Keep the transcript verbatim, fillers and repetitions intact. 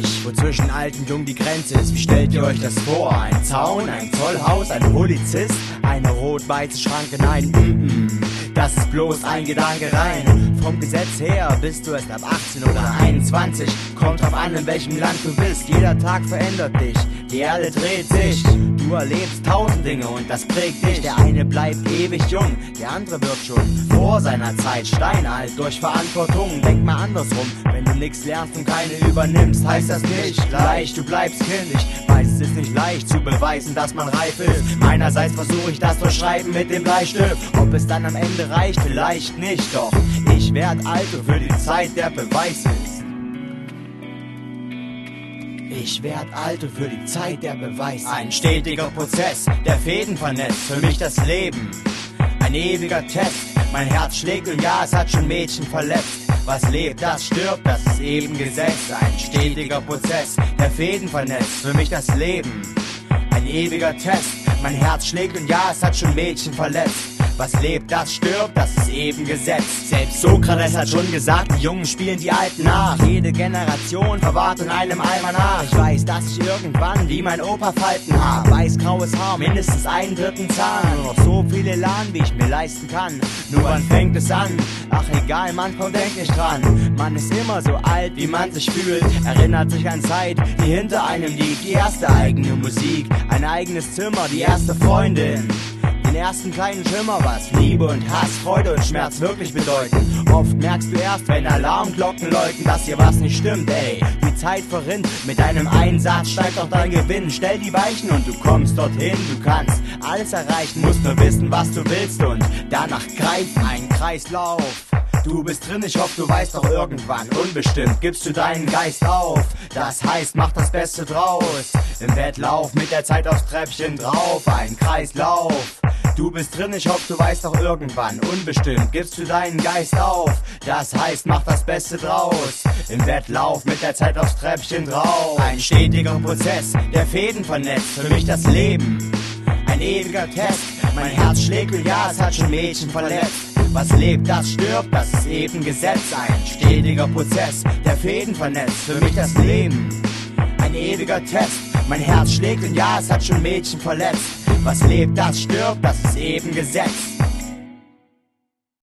sich, wo zwischen alt und jung die Grenze ist. Wie stellt ihr euch das vor? Ein Zaun, ein Zollhaus, ein Polizist, eine rot-weiße Schranke? Nein, mm -mm. Das ist bloß ein Gedanke rein. Vom Gesetz her bist du erst ab achtzehn oder einundzwanzig. Kommt drauf an, in welchem Land du bist. Jeder Tag verändert dich, die Erde dreht sich. Du erlebst tausend Dinge und das prägt dich. Der eine bleibt ewig jung, der andere wird schon vor seiner Zeit steinalt durch Verantwortung. Denk mal andersrum, wenn du nichts lernst und keine übernimmst, heißt das nicht gleich, du bleibst Kind. Ich weiß, es ist nicht leicht zu beweisen, dass man reif ist. Meinerseits versuche ich das durch Schreiben mit dem Bleistift. Ob es dann am Ende reicht, vielleicht nicht, doch ich werd alt und für die Zeit der Beweis ist. Ich werd alt und für die Zeit der Beweis. Ein stetiger Prozess, der Fäden vernetzt, für mich das Leben. Ein ewiger Test, mein Herz schlägt und ja, es hat schon Mädchen verletzt. Was lebt, das stirbt, das ist eben Gesetz. Ein stetiger Prozess, der Fäden vernetzt, für mich das Leben. Ein ewiger Test, mein Herz schlägt und ja, es hat schon Mädchen verletzt. Was lebt, das stirbt, das ist eben Gesetz. Selbst Sokrates hat schon gesagt, die Jungen spielen die Alten nach. Jede Generation verwahrt in einem Almanach. Ich weiß, dass ich irgendwann wie mein Opa Falten hab. Weiß-graues Haar, mindestens einen dritten Zahn. Nur noch so viel Elan, wie ich mir leisten kann. Nur wann fängt es an? Ach egal, man kommt denk nicht dran. Man ist immer so alt, wie man sich fühlt. Erinnert sich an Zeit, die hinter einem liegt. Die erste eigene Musik, ein eigenes Zimmer, die erste Freundin. Den ersten kleinen Schimmer, was Liebe und Hass, Freude und Schmerz wirklich bedeuten. Oft merkst du erst, wenn Alarmglocken läuten, dass hier was nicht stimmt, ey. Die Zeit verrinnt, mit einem Einsatz steigt auch dein Gewinn. Stell die Weichen und du kommst dorthin. Du kannst alles erreichen, musst nur wissen, was du willst und danach greift ein Kreislauf. Du bist drin, ich hoffe, du weißt doch irgendwann. Unbestimmt gibst du deinen Geist auf. Das heißt, mach das Beste draus. Im Wettlauf mit der Zeit aufs Treppchen drauf. Ein Kreislauf. Du bist drin, ich hoffe, du weißt doch irgendwann. Unbestimmt gibst du deinen Geist auf. Das heißt, mach das Beste draus. Im Wettlauf mit der Zeit aufs Treppchen drauf. Ein stetiger Prozess, der Fäden vernetzt. Für mich das Leben. Ein ewiger Test. Mein Herz schlägt und ja, es hat schon Mädchen verletzt. Was lebt, das stirbt, das ist eben Gesetz. Ein stetiger Prozess, der Fäden vernetzt. Für mich das Leben. Ein ewiger Test. Mein Herz schlägt und ja, es hat schon Mädchen verletzt. Was lebt, das stirbt, das ist eben Gesetz.